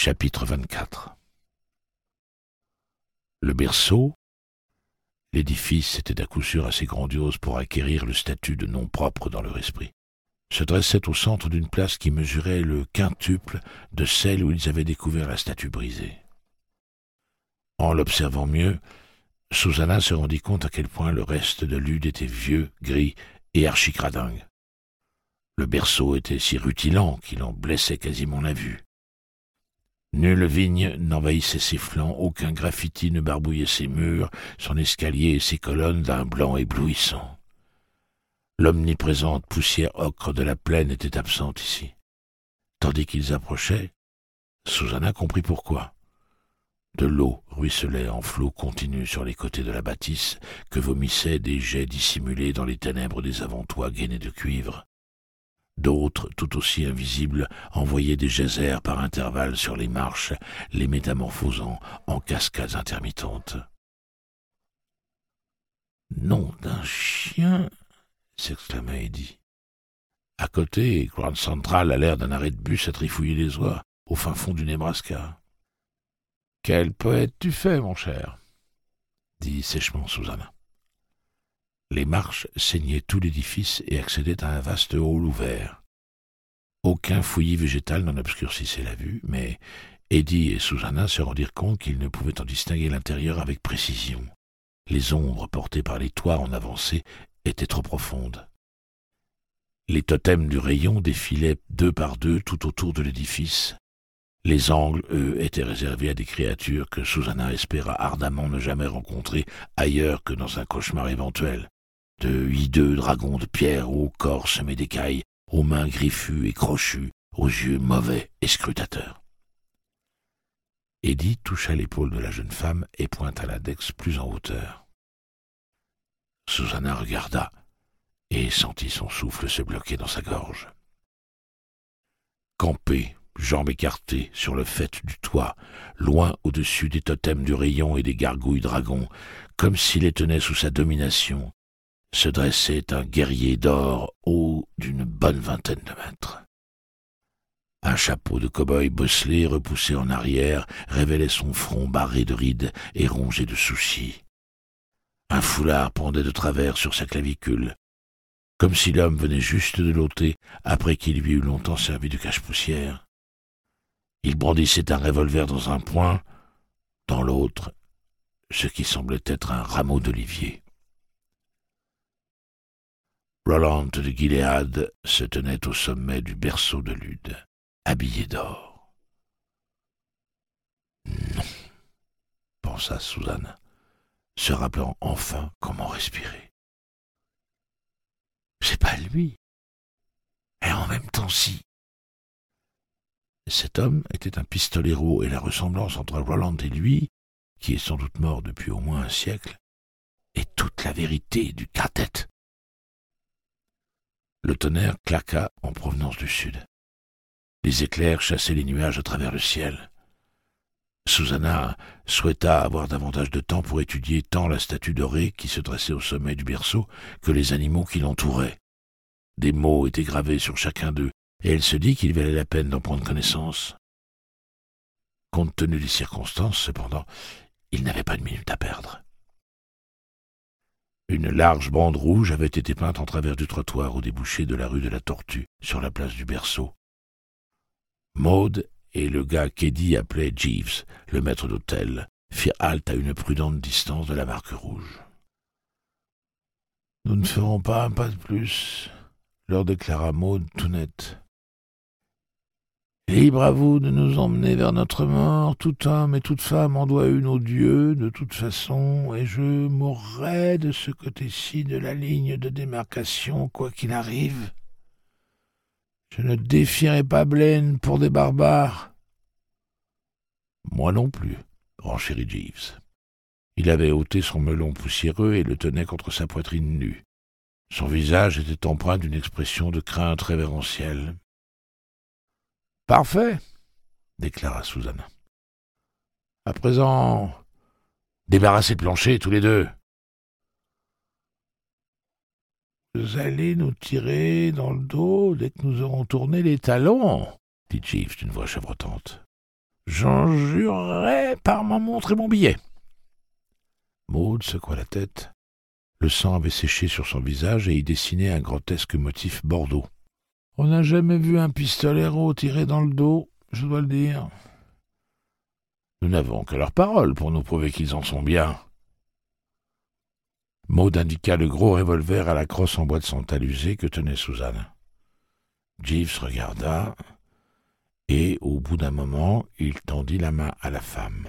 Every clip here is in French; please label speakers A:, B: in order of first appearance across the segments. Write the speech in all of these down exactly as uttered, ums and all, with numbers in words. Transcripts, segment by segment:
A: Chapitre vingt-quatre. Le berceau, l'édifice était à coup sûr assez grandiose pour acquérir le statut de nom propre dans leur esprit, se dressait au centre d'une place qui mesurait le quintuple de celle où ils avaient découvert la statue brisée. En l'observant mieux, Susannah se rendit compte à quel point le reste de Lude était vieux, gris et archicradingue. Le berceau était si rutilant qu'il en blessait quasiment la vue. Nulle vigne n'envahissait ses flancs, aucun graffiti ne barbouillait ses murs, son escalier et ses colonnes d'un blanc éblouissant. L'omniprésente poussière ocre de la plaine était absente ici. Tandis qu'ils approchaient, Susannah comprit pourquoi. De l'eau ruisselait en flots continus sur les côtés de la bâtisse que vomissaient des jets dissimulés dans les ténèbres des avant-toits gainés de cuivre. D'autres, tout aussi invisibles, envoyaient des geysers par intervalles sur les marches, les métamorphosant en cascades intermittentes. « Nom d'un chien !» s'exclama Eddie. À côté, Grand Central a l'air d'un arrêt de bus à trifouiller les oies, au fin fond du Nebraska. « Quel poète tu fais, mon cher !» dit sèchement Susannah. Les marches saignaient tout l'édifice et accédaient à un vaste hall ouvert. Aucun fouillis végétal n'en obscurcissait la vue, mais Eddie et Susannah se rendirent compte qu'ils ne pouvaient en distinguer l'intérieur avec précision. Les ombres portées par les toits en avancée étaient trop profondes. Les totems du rayon défilaient deux par deux tout autour de l'édifice. Les angles, eux, étaient réservés à des créatures que Susannah espéra ardemment ne jamais rencontrer ailleurs que dans un cauchemar éventuel. De hideux dragons de pierre au corps semé d'écailles, aux mains griffues et crochues, aux yeux mauvais et scrutateurs. Eddie toucha l'épaule de la jeune femme et pointa l'index plus en hauteur. Susannah regarda et sentit son souffle se bloquer dans sa gorge. Campé, jambes écartées sur le faîte du toit, loin au-dessus des totems du rayon et des gargouilles dragons, comme s'il les tenait sous sa domination, se dressait un guerrier d'or haut d'une bonne vingtaine de mètres. Un chapeau de cow-boy bosselé repoussé en arrière révélait son front barré de rides et rongé de soucis. Un foulard pendait de travers sur sa clavicule, comme si l'homme venait juste de l'ôter après qu'il lui eût longtemps servi de cache-poussière. Il brandissait un revolver dans un poing, dans l'autre, ce qui semblait être un rameau d'olivier. Roland de Gilead se tenait au sommet du berceau de Lude, habillé d'or. « Non, » pensa Susannah, se rappelant enfin comment respirer. « C'est pas lui. Et en même temps, si. » Cet homme était un pistolero, et la ressemblance entre Roland et lui, qui est sans doute mort depuis au moins un siècle, est toute la vérité du quartet. Le tonnerre claqua en provenance du sud. Les éclairs chassaient les nuages à travers le ciel. Susannah souhaita avoir davantage de temps pour étudier tant la statue dorée qui se dressait au sommet du berceau que les animaux qui l'entouraient. Des mots étaient gravés sur chacun d'eux, et elle se dit qu'il valait la peine d'en prendre connaissance. Compte tenu des circonstances, cependant, il n'avait pas de minute à perdre. Une large bande rouge avait été peinte en travers du trottoir au débouché de la rue de la Tortue, sur la place du berceau. Maud et le gars qu'Eddie appelait Jeeves, le maître d'hôtel, firent halte à une prudente distance de la marque rouge. « Nous ne ferons pas un pas de plus, » leur déclara Maud tout net. « Libre à vous de nous emmener vers notre mort, tout homme et toute femme en doit une au Dieu, de toute façon, et je mourrai de ce côté-ci de la ligne de démarcation, quoi qu'il arrive. Je ne défierai pas Blaine pour des barbares. » « Moi non plus, » renchérit Jeeves. Il avait ôté son melon poussiéreux et le tenait contre sa poitrine nue. Son visage était empreint d'une expression de crainte révérentielle. « Parfait, » déclara Susannah. « À présent, débarrassez le plancher, tous les deux. »« Vous allez nous tirer dans le dos dès que nous aurons tourné les talons, » dit Jeeves d'une voix chevrotante. J'en jurerais par ma montre et mon billet. Maud secoua la tête. Le sang avait séché sur son visage et y dessinait un grotesque motif bordeaux. On n'a jamais vu un pistolero tiré dans le dos, je dois le dire. Nous n'avons que leur parole pour nous prouver qu'ils en sont bien. Maud indiqua le gros revolver à la crosse en bois de santal usé que tenait Suzanne. Jeeves regarda, et, au bout d'un moment, il tendit la main à la femme.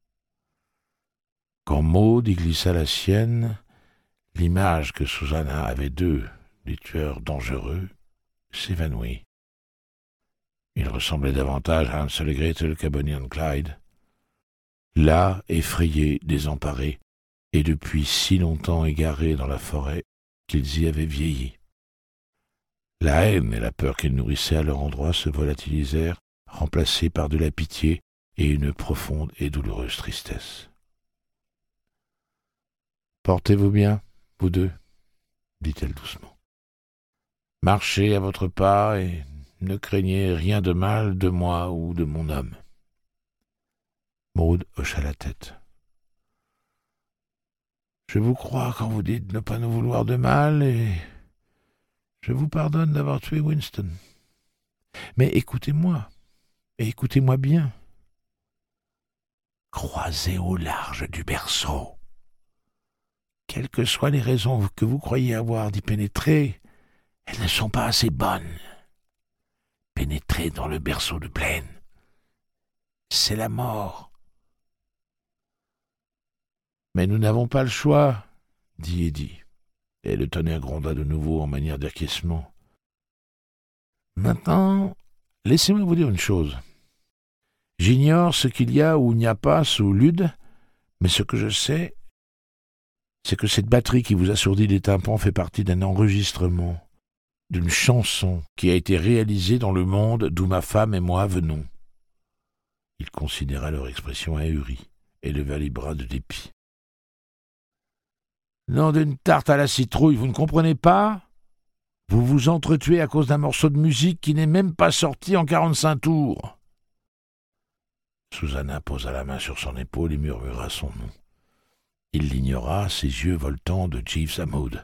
A: Quand Maud y glissa la sienne, l'image que Susanna avait d'eux, des tueurs dangereux, s'évanouit. Il ressemblait davantage à Hansel et Gretel qu'à Bonnie and Clyde. Là, effrayés, désemparés, et depuis si longtemps égarés dans la forêt qu'ils y avaient vieilli. La haine et la peur qu'ils nourrissaient à leur endroit se volatilisèrent, remplacées par de la pitié et une profonde et douloureuse tristesse. « Portez-vous bien, vous deux, » dit-elle doucement. « Marchez à votre pas et ne craignez rien de mal de moi ou de mon homme. » Maud hocha la tête. « Je vous crois quand vous dites ne pas nous vouloir de mal et je vous pardonne d'avoir tué Winston. Mais écoutez-moi, et écoutez-moi bien. Croisez au large du berceau. Quelles que soient les raisons que vous croyez avoir d'y pénétrer, elles ne sont pas assez bonnes. Pénétrer dans le berceau de Blaine, c'est la mort. Mais nous n'avons pas le choix, dit Eddie, et le tonnerre gronda de nouveau en manière d'acquiescement. Maintenant, laissez-moi vous dire une chose. J'ignore ce qu'il y a ou il n'y a pas sous Lude, mais ce que je sais, c'est que cette batterie qui vous assourdit les tympans fait partie d'un enregistrement, d'une chanson qui a été réalisée dans le monde d'où ma femme et moi venons. Il considéra leur expression ahurie et leva les bras de dépit. Nom d'une tarte à la citrouille, vous ne comprenez pas? Vous vous entretuez à cause d'un morceau de musique qui n'est même pas sorti en quarante-cinq tours. Susanna posa la main sur son épaule et murmura son nom. Il l'ignora, ses yeux voltant de Jeeves à Maud.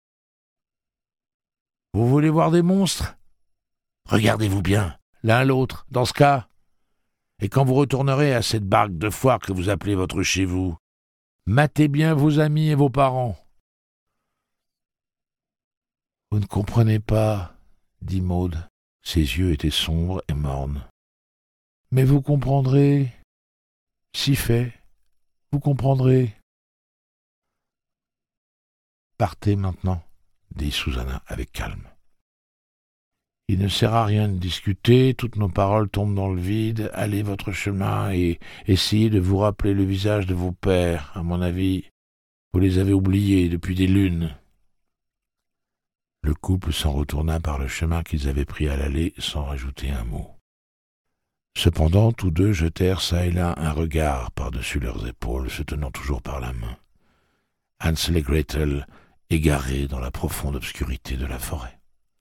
A: « Vous voulez voir des monstres? Regardez-vous bien, l'un l'autre, dans ce cas. Et quand vous retournerez à cette barque de foire que vous appelez votre chez vous, matez bien vos amis et vos parents. » « Vous ne comprenez pas, » dit Maud. Ses yeux étaient sombres et mornes. « Mais vous comprendrez. Si fait, vous comprendrez. »« Partez maintenant, » dit Susanna avec calme. « Il ne sert à rien de discuter, toutes nos paroles tombent dans le vide. Allez votre chemin et essayez de vous rappeler le visage de vos pères. À mon avis, vous les avez oubliés depuis des lunes. » Le couple s'en retourna par le chemin qu'ils avaient pris à l'aller sans rajouter un mot. Cependant, tous deux jetèrent çà et là un regard par-dessus leurs épaules, se tenant toujours par la main. Hansel et Gretel, égarés dans la profonde obscurité de la forêt.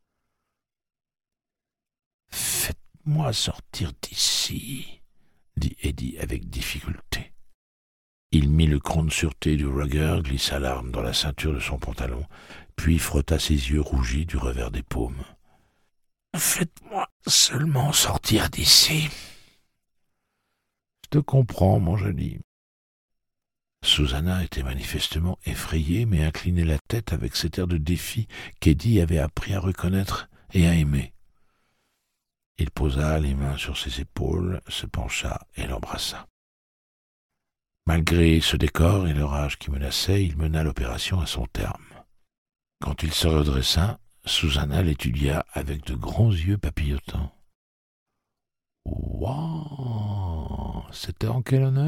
A: « Faites-moi sortir d'ici, » dit Eddie avec difficulté. Il mit le cran de sûreté du Rugger, glissa l'arme dans la ceinture de son pantalon, puis frotta ses yeux rougis du revers des paumes. « Faites-moi seulement sortir d'ici. »« Je te comprends, mon joli. » Susanna était manifestement effrayée, mais inclinait la tête avec cet air de défi qu'Eddie avait appris à reconnaître et à aimer. Il posa les mains sur ses épaules, se pencha et l'embrassa. Malgré ce décor et l'orage qui menaçait, il mena l'opération à son terme. Quand il se redressa, Susanna l'étudia avec de grands yeux papillotants. « Waouh! C'était en quel honneur? »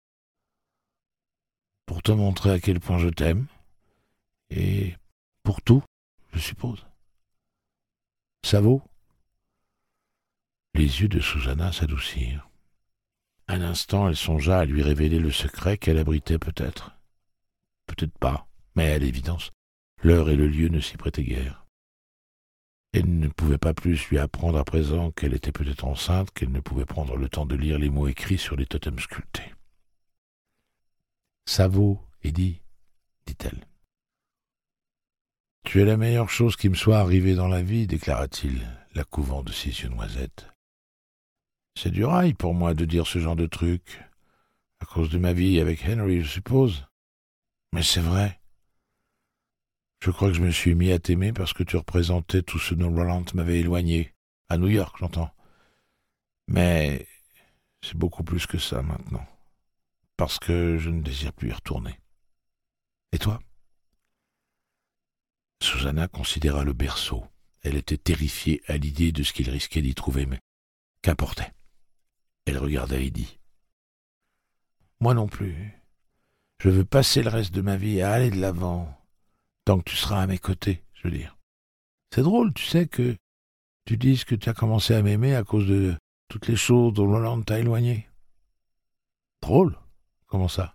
A: « Pour te montrer à quel point je t'aime. Et pour tout, je suppose. Ça vaut ?» Les yeux de Susanna s'adoucirent. Un instant, elle songea à lui révéler le secret qu'elle abritait peut-être. Peut-être pas, mais à l'évidence, l'heure et le lieu ne s'y prêtaient guère. Elle ne pouvait pas plus lui apprendre à présent qu'elle était peut-être enceinte, qu'elle ne pouvait prendre le temps de lire les mots écrits sur les totems sculptés. « Ça vaut, Eddie, dit-elle. « Tu es la meilleure chose qui me soit arrivée dans la vie, déclara-t-il, la couvant de ses yeux noisettes. C'est du rail pour moi de dire ce genre de truc, à cause de ma vie avec Henry, je suppose. Mais c'est vrai. Je crois que je me suis mis à t'aimer parce que tu représentais tout ce dont Roland m'avait éloigné, à New York, j'entends. Mais c'est beaucoup plus que ça maintenant, parce que je ne désire plus y retourner. Et toi ?» Susanna considéra le berceau. Elle était terrifiée à l'idée de ce qu'il risquait d'y trouver, mais qu'importait. Elle regarda Eddie. « Moi non plus. Je veux passer le reste de ma vie à aller de l'avant, tant que tu seras à mes côtés, je veux dire. C'est drôle, tu sais, que tu dises que tu as commencé à m'aimer à cause de toutes les choses dont Roland t'a éloigné. Drôle? Comment ça?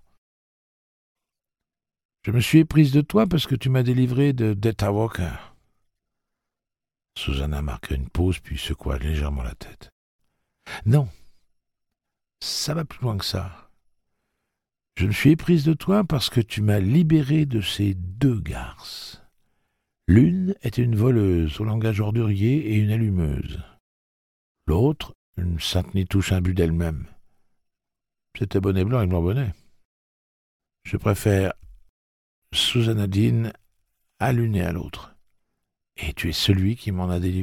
A: Je me suis éprise de toi parce que tu m'as délivré de Detta Walker. » Susanna marqua une pause puis secoua légèrement la tête. « Non, ça va plus loin que ça. Je me suis éprise de toi parce que tu m'as libéré de ces deux garces. L'une était une voleuse au langage ordurier et une allumeuse. L'autre, une sainte-nitouche imbue d'elle-même. C'était bonnet blanc et blanc bonnet. Je préfère Susanna Dean à l'une et à l'autre. Et tu es celui qui m'en a délivré. »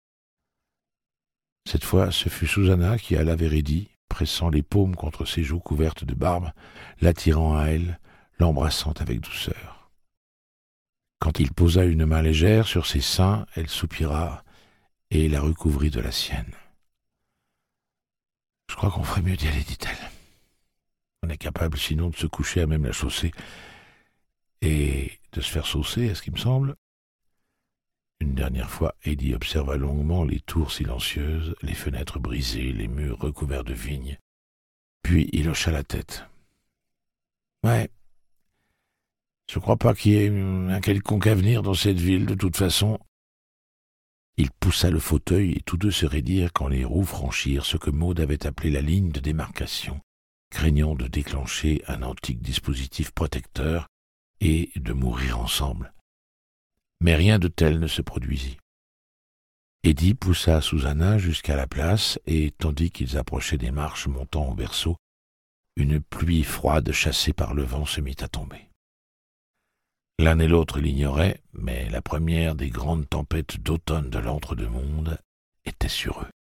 A: Cette fois, ce fut Susanna qui alla vers Eddie, pressant les paumes contre ses joues couvertes de barbe, l'attirant à elle, l'embrassant avec douceur. Quand il posa une main légère sur ses seins, elle soupira et la recouvrit de la sienne. « Je crois qu'on ferait mieux d'y aller, dit-elle. On est capable sinon de se coucher à même la chaussée et de se faire saucer, à ce qui me semble. » Une dernière fois, Eddie observa longuement les tours silencieuses, les fenêtres brisées, les murs recouverts de vignes. Puis il hocha la tête. « Ouais, je crois pas qu'il y ait un quelconque avenir dans cette ville, de toute façon. » Il poussa le fauteuil et tous deux se raidirent quand les roues franchirent ce que Maud avait appelé la ligne de démarcation, craignant de déclencher un antique dispositif protecteur et de mourir ensemble. Mais rien de tel ne se produisit. Eddie poussa Susanna jusqu'à la place et, tandis qu'ils approchaient des marches montant au berceau, une pluie froide chassée par le vent se mit à tomber. L'un et l'autre l'ignoraient, mais la première des grandes tempêtes d'automne de l'entre-deux-mondes était sur eux.